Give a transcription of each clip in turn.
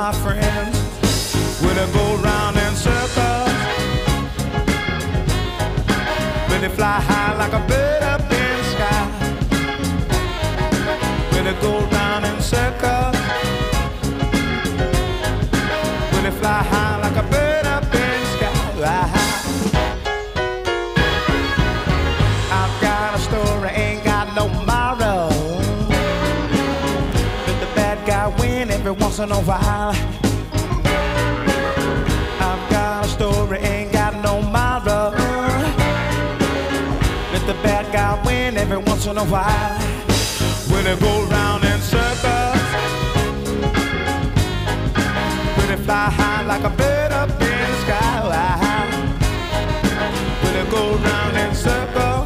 my friends. Will it go round in circles? Will it fly high like a bird up in the sky? Will it go round in circles? Will it fly high like a bird up in the sky? I've got a story, ain't got no tomorrow. Let the bad guy win every once in a while. I've got a story, ain't got no tomorrow. Let the bad guy win every once in a while. Will it go round in circles? Will it fly high like a bird up in the sky? Will it go round in circles?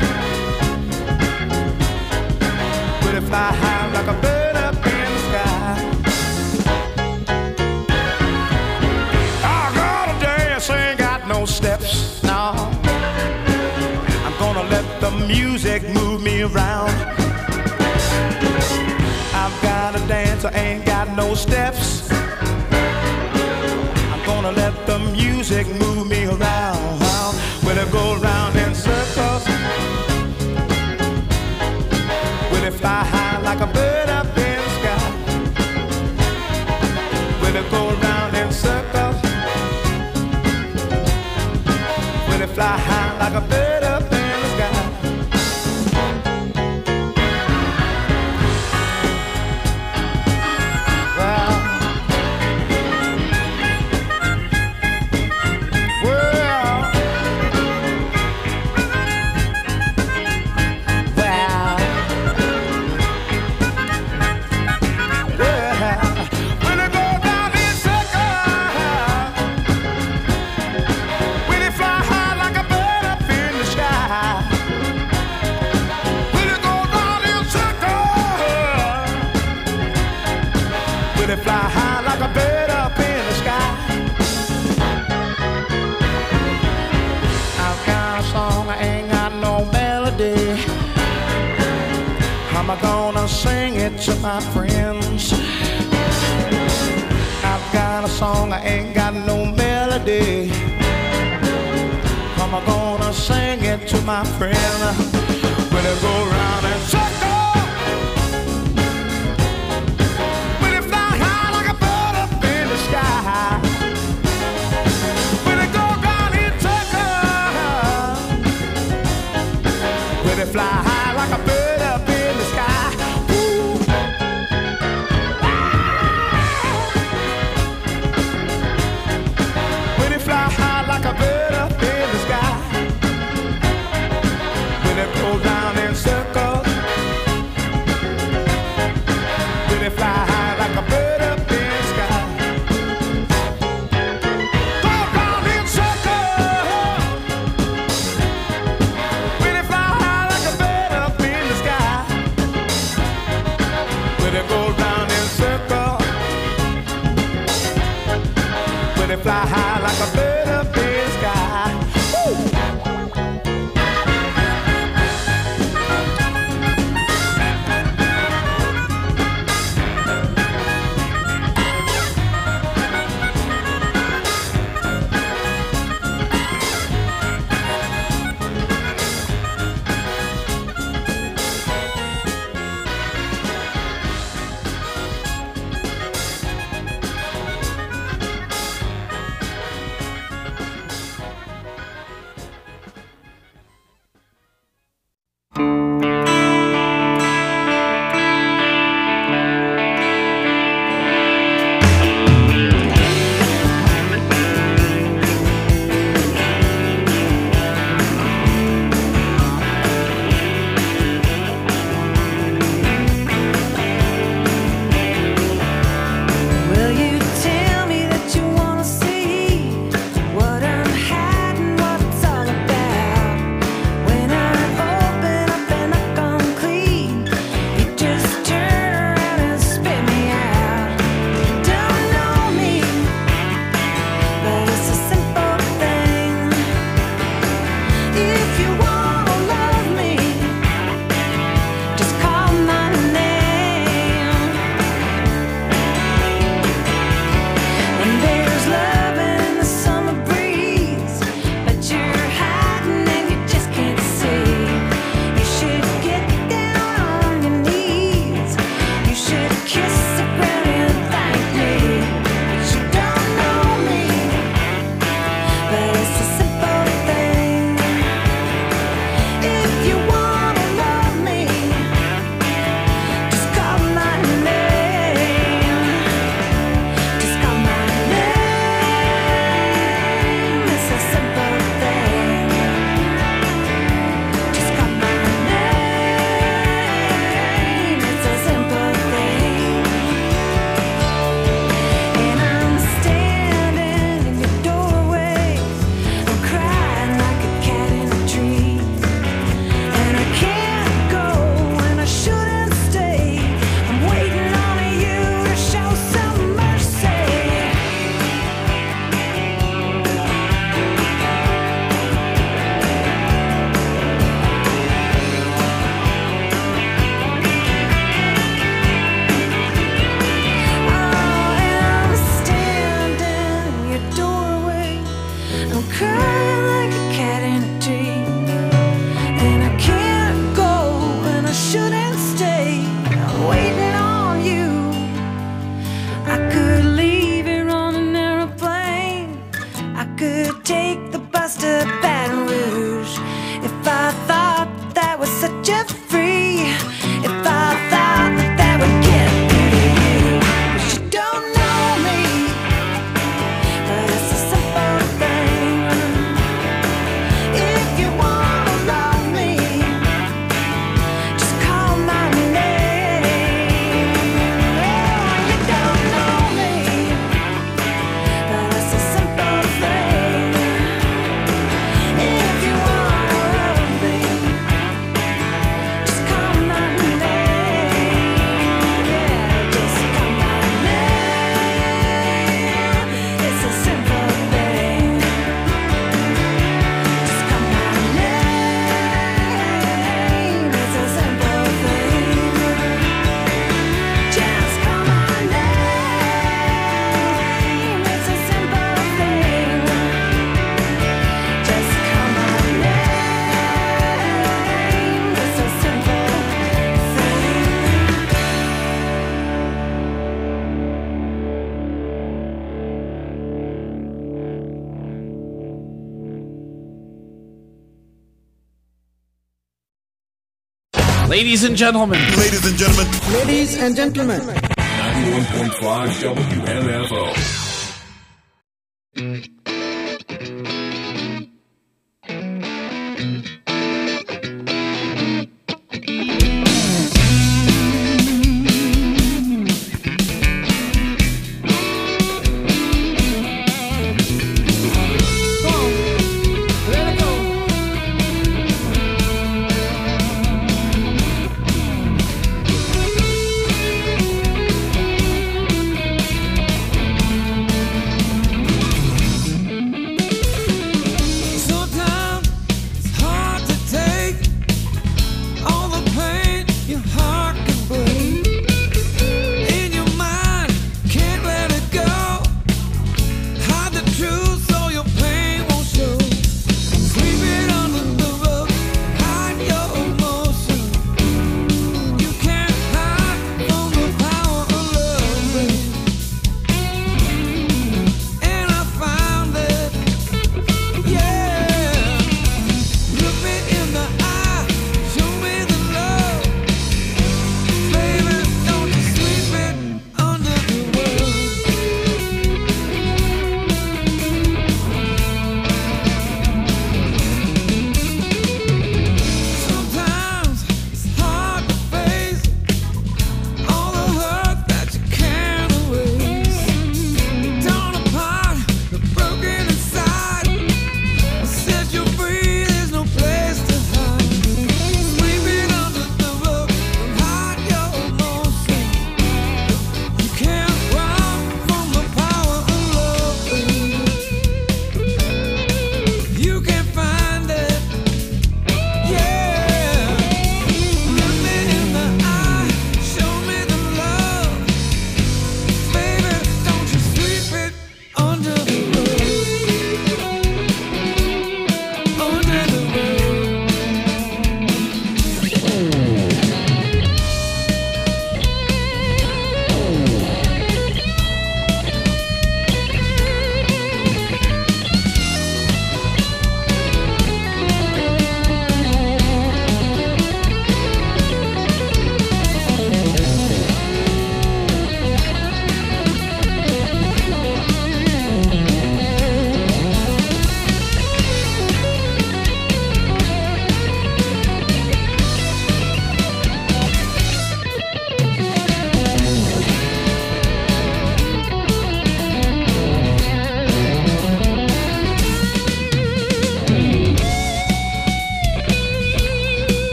Will it fly high like a bird up in the sky? I gotta dance, ain't got no steps, no. I'm gonna let the music move me around. I've got a dance, I ain't got no steps. I'm gonna let the music move me around. Will it go round in circles? Will it fly high like a bird up in the sky? Will it go round in circles? Will it fly high like a bird up in the sky? Will it fly high like a bird up in the sky? I've got a song, I ain't got no melody. How am I gonna sing it to my friends? I've got a song, I ain't got no melody. How am I gonna sing it to my friend? Will it go round and circle? Will it fly high like a bird up in the sky? Ooh. Will it fly high like a bird up in the sky? Will it go round in circles? Will it fly high like a bird up in the sky? Go round in circles. Will it fly high like a bird up in the sky? Will it go round in circles? Will it fly high like a bird up in the sky? Woo! Ladies and gentlemen. Ladies and gentlemen. Ladies and gentlemen. 91.5 WMFO.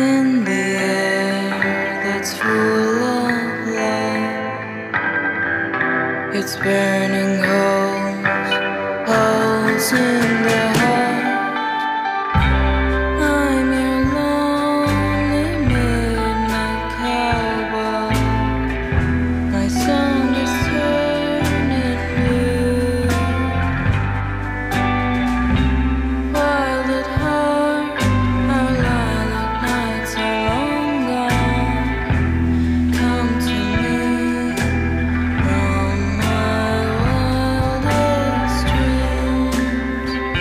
in the air that's full of love. It's burning holes, holes in the heart. I'm your lonely midnight cowboy. My song is turning blue. Wild at heart, our lilac nights are long gone. Come to me from my wildest dreams.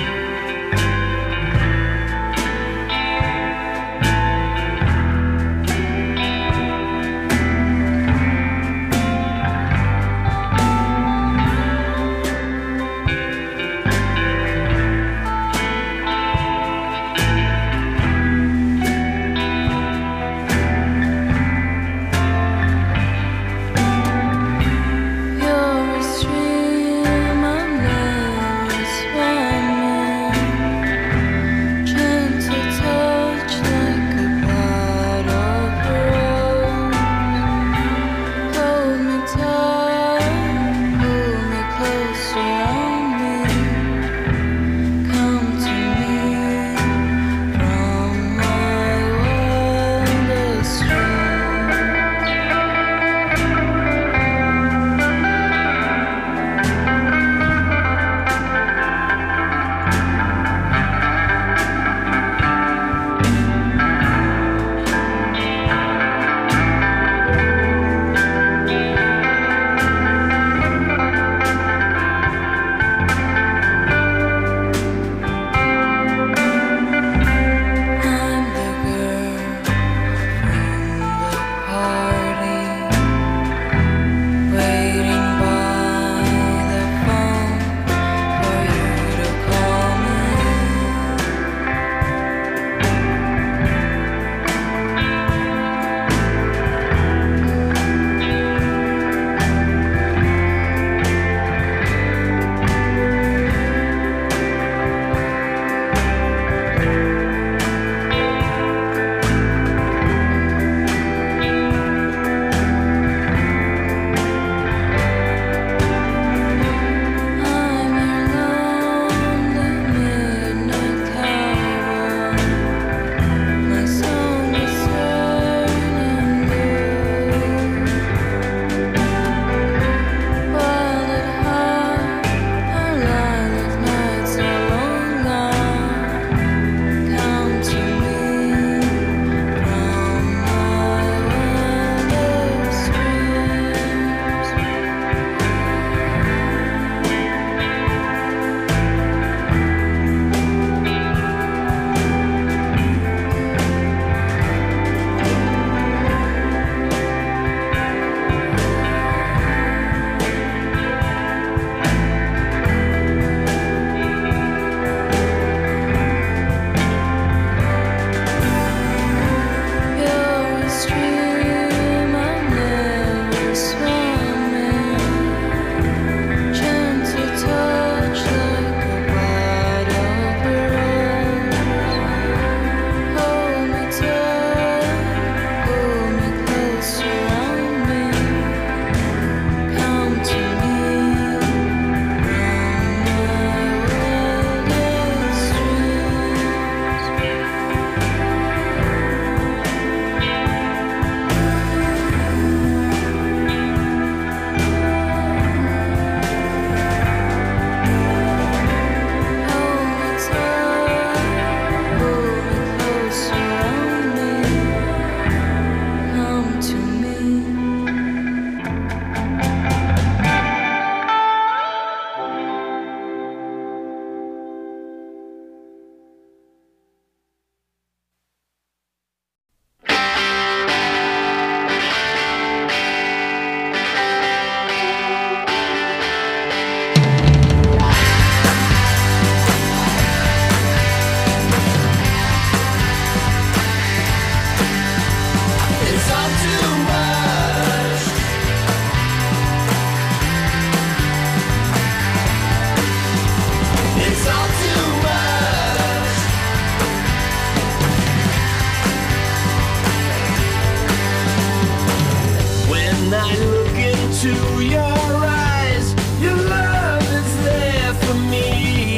into your eyes. Your love is there for me.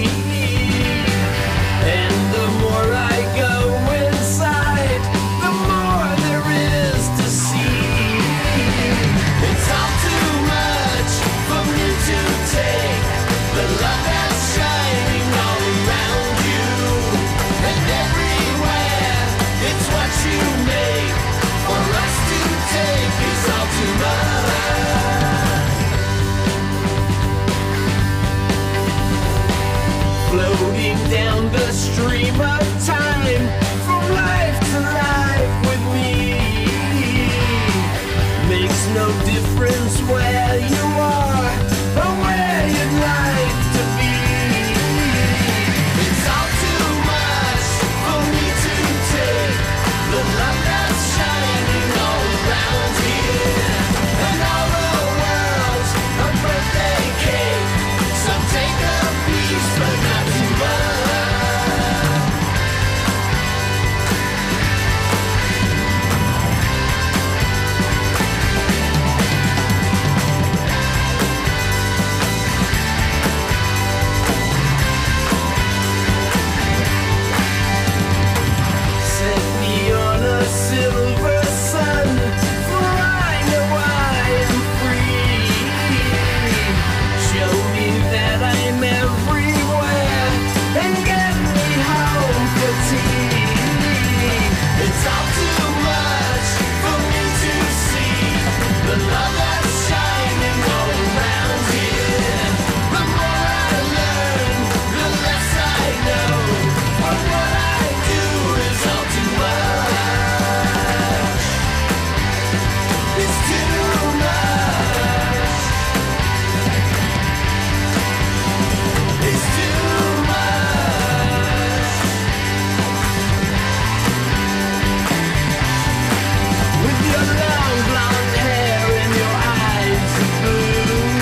And the more I go inside, the more there is to see. It's all too much for me to take. The love that's shining all around you and everywhere. It's what you make for us to take. It's all too much. Floating down the stream of time, from life to life with me. Makes no difference where you are or where you'd like to be. It's all too much for me to take. The love that's shining all around here, and all the world's a birthday cake. So take a piece, but not too much. Set me on a silver sun, for I know I am free. Show me that I'm everywhere, and get me home for tea. It's all too much for me to see. The love that's shining all around here. The more I learn, the less I know. But what I do is all too much. It's too much. It's too much. With your long blonde hair and your eyes of blue,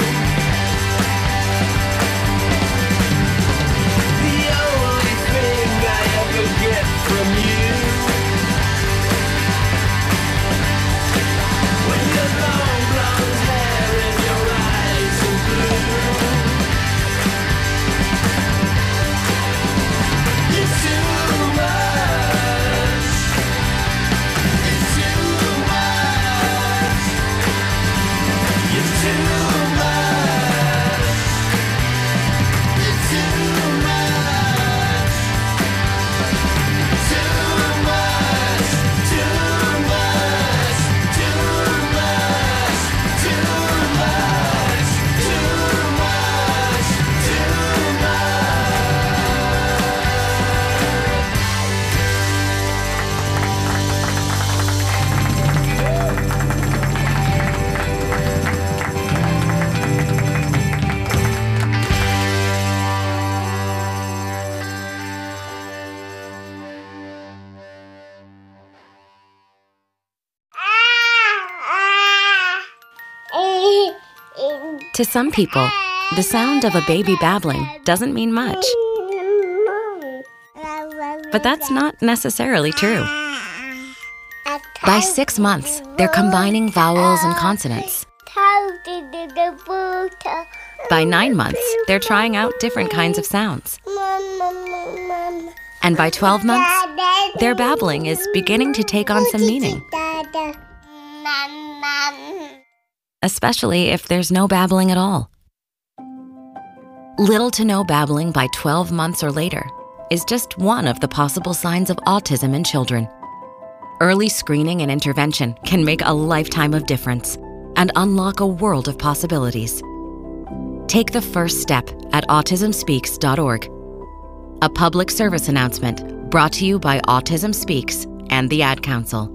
the only thing I ever get from you. With your long blonde hair and your eyes of blue, it's too much. It's too much. It's too much. It's too much. Too much. Too much. Too much. Too much. Too much. Too To some people, the sound of a baby babbling doesn't mean much. But that's not necessarily true. By 6 months, they're combining vowels and consonants. By 9 months, they're trying out different kinds of sounds. And by 12 months, their babbling is beginning to take on some meaning. Especially if there's no babbling at all. Little to no babbling by 12 months or later is just one of the possible signs of autism in children. Early screening and intervention can make a lifetime of difference and unlock a world of possibilities. Take the first step at autismspeaks.org. A public service announcement brought to you by Autism Speaks and the Ad Council.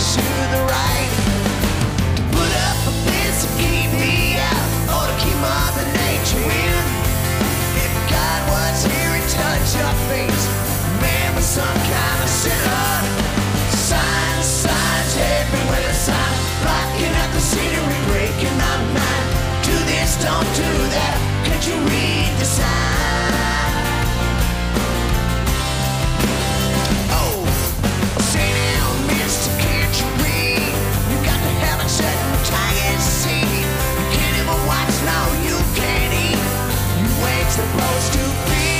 to the right. To put up a fence to keep me out, or to keep Mother Nature in. If God was here and touched your face, man was some kind of sinner. Signs, signs everywhere, signs blocking out the scenery, breaking my mind. Do this, don't do that. Can't you read the sign? Oh, say now, mister, can't you read? You got to have a certain tiger seed. You can't even watch, no, you can't eat. You ain't supposed to be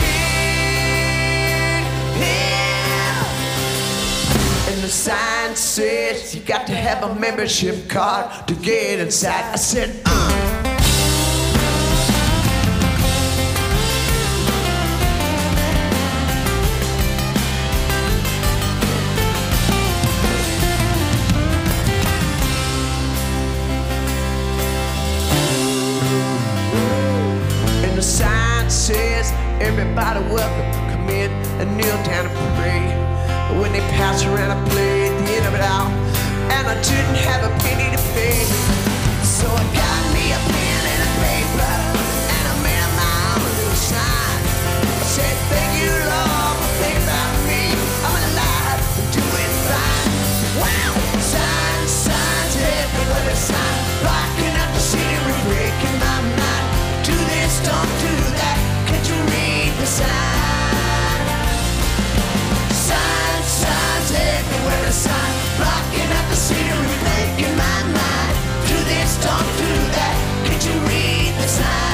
here. And the sign says you got to have a membership card to get inside. I said, And the sign says everybody welcome, come in and kneel down and pray. But when they pass around, I played the end of it all, and I didn't have a penny to pay. So I got me a pen and a paper, and I made up my own little sign. I said, thank you, Lord, for thinking about me. I'm alive and doing fine. Wow, signs, signs everywhere, signs blocking out the scenery, breaking my mind. Do this, don't do that. Can't you read the sign? Signs, signs everywhere, signs blocking out the scenery, breaking my mind. Do this, don't do that. Can't you read the sign?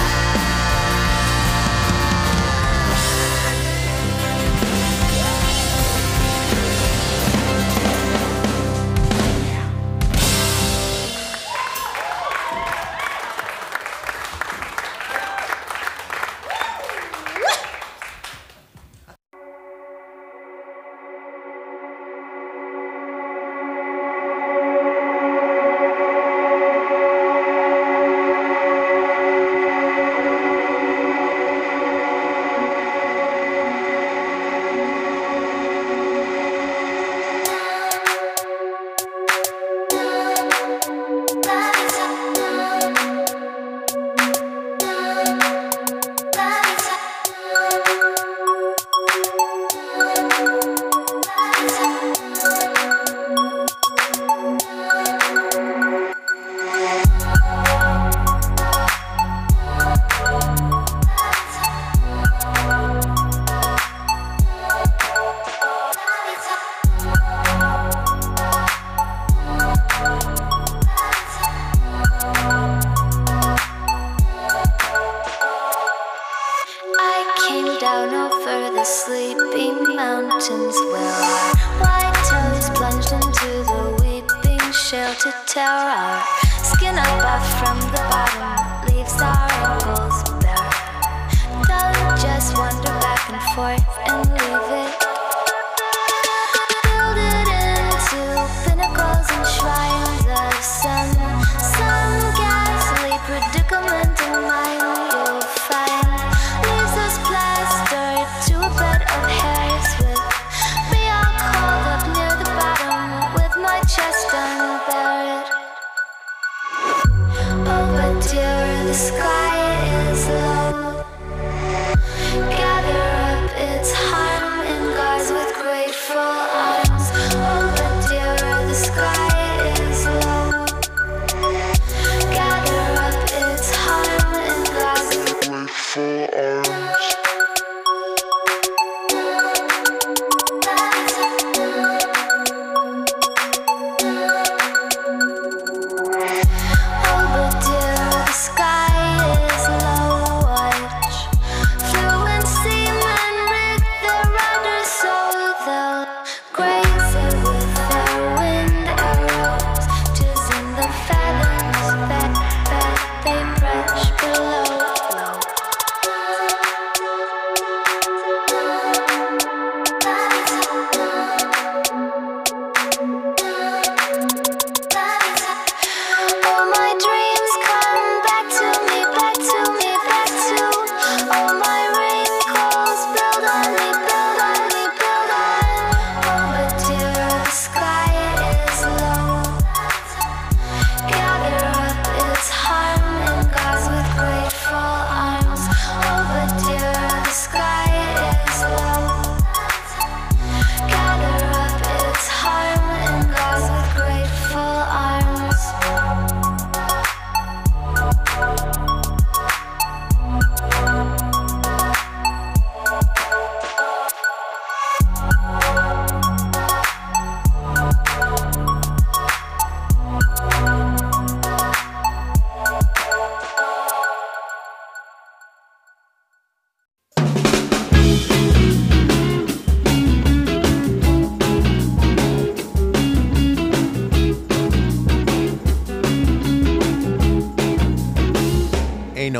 Down over the sleeping mountains where our white toes plunged into the weeping shale to tear our skin up from the bottom, leaves our ankles bare. Don't just wander back and forth and leave it. Build it into pinnacles and shrines of some ghastly predicament in mind you'll find. Leaves us plastered to a bed of hairs with me all curled up near the bottom with my chest unburied. Oh, but dear, the sky is low. Gather up its harm in guards with grateful arms. Oh, but dear, the sky is low. Gather up its harm in guards with grateful arms. Oh, but dear, the sky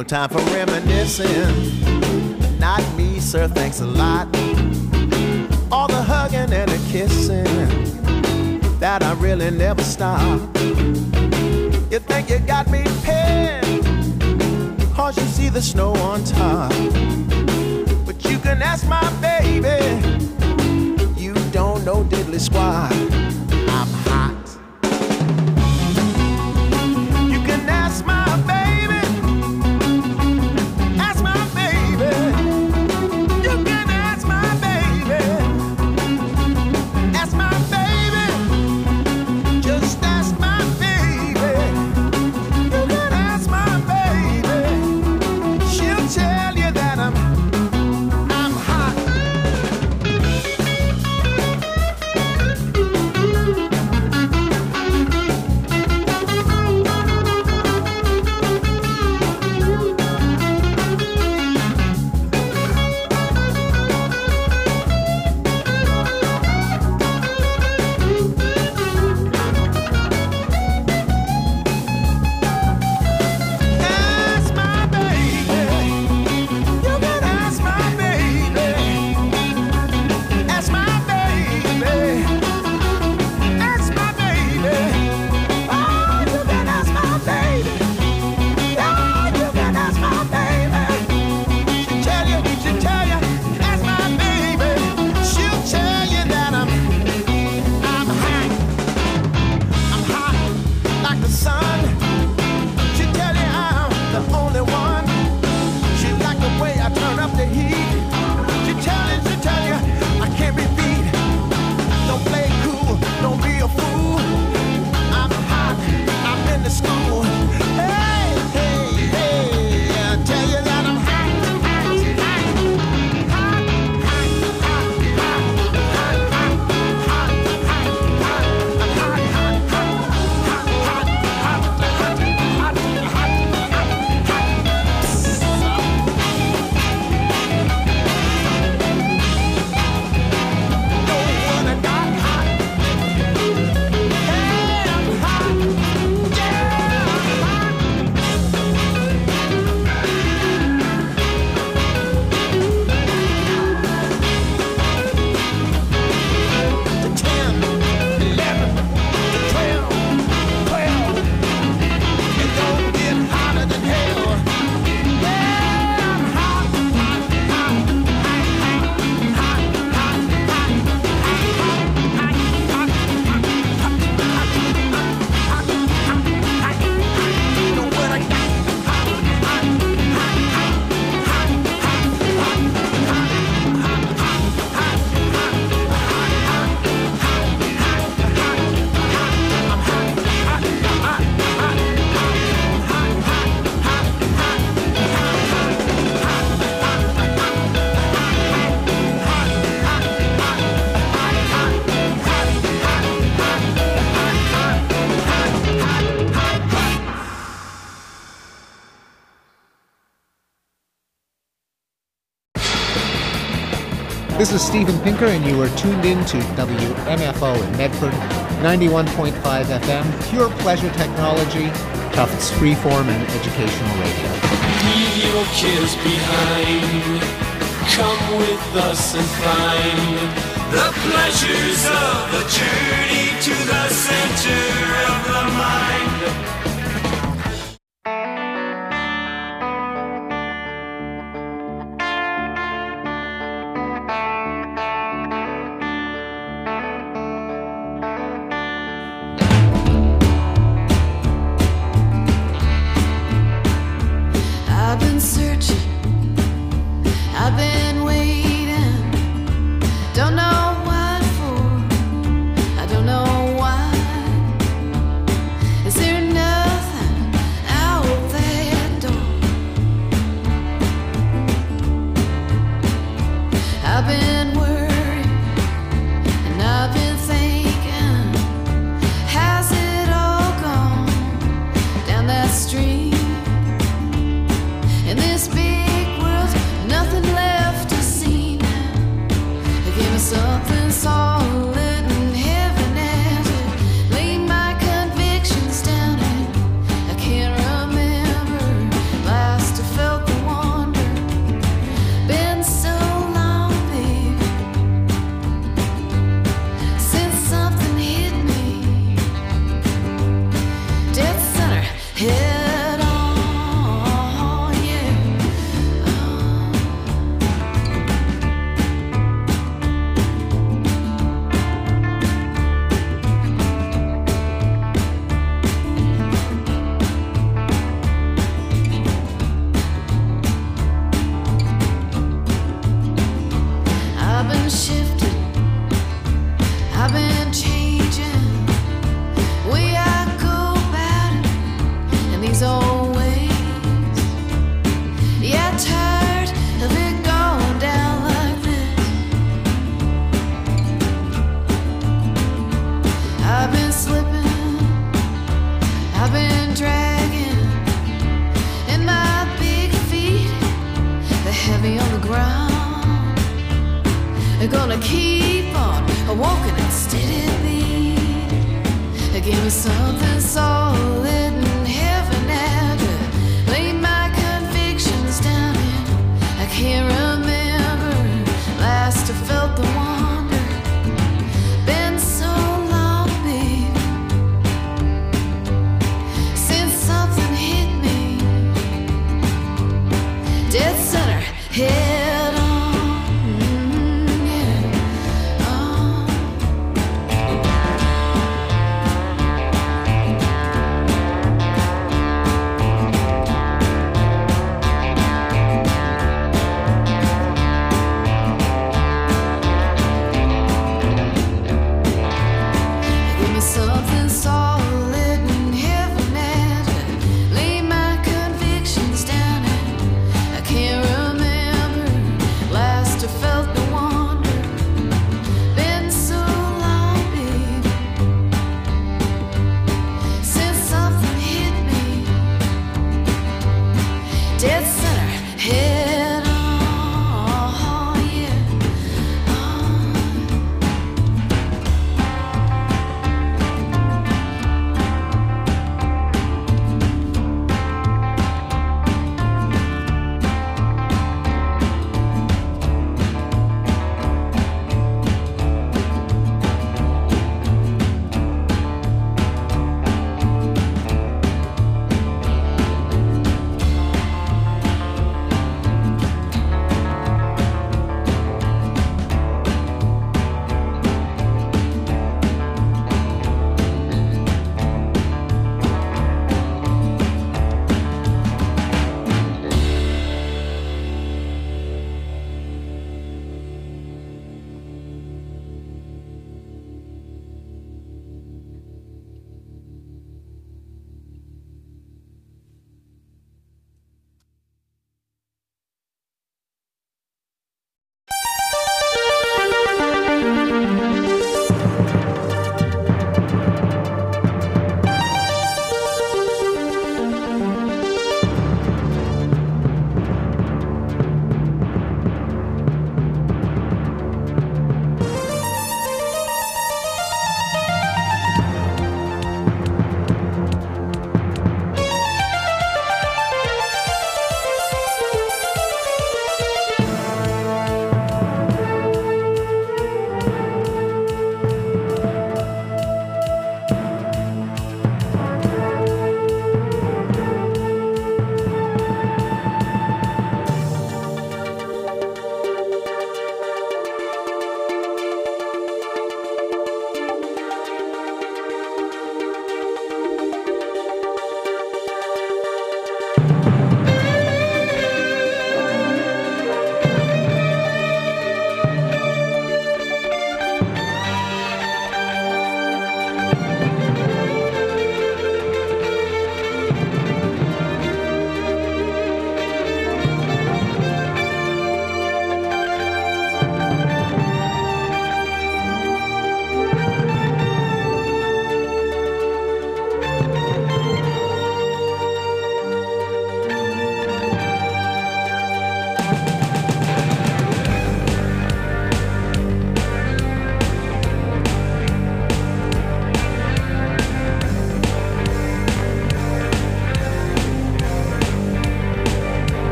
no time for reminiscing. Not me, sir, thanks a lot. All the hugging and the kissing, that I really never stop. You think you got me pinned, cause you see the snow on top. But you can ask my baby, you don't know diddly squat. I'm hot. You can ask my baby, ask my baby. You can ask my baby, ask my baby. Just ask my baby. You can ask my baby. She'll tell you that I'm hot. Ask my baby. You can ask my baby. Ask my baby. Ask my baby. Oh, you can ask my baby. Oh, you can ask my baby. She'll tell you, ask my baby. She'll tell you that I'm hot. I'm hot like the sun. She'll tell you I'm the only one. She like the way I turn up the heat. She'll tell you I can't be beat. Don't play cool, don't be a fool. I'm hot, I'm in the school. Hey, hey, hey, I tell you that I'm hot. This is Steven Pinker, and you are tuned in to WMFO in Medford, 91.5 FM, pure pleasure technology, Tufts freeform and educational radio. Leave your cares behind. Come with us and find the pleasures of the journey to the center of the mind. I've been searching, I've been waiting, don't know what for, I don't know Gonna keep on walking at steady beat. Give me something solid and heavy now to lay my convictions down in. I can't remember last I felt the wonder. Been so long, babe, since something hit me dead center head on.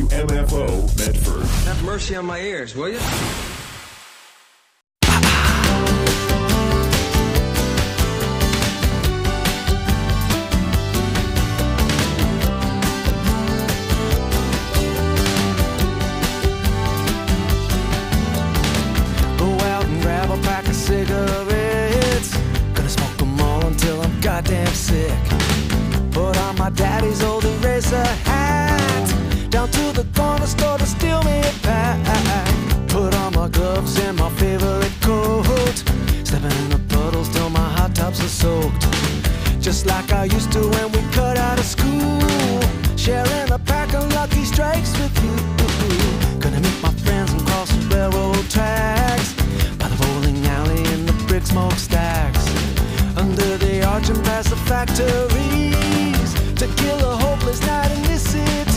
WMFO Medford. Have mercy on my ears, will you? Cigarettes, gonna smoke them all until I'm goddamn sick. Put on my daddy's old eraser hat, down to the corner store to steal me a pack. Put on my gloves and my favorite coat, stepping in the puddles till my hot tops are soaked. Just like I used to when we cut out of school, sharing a pack of Lucky Strikes with you. Gonna meet my friends and cross the railroad tracks, by the bowling alley and the brick smokestacks, under the arch and past the factories, to kill a hopeless night in this city.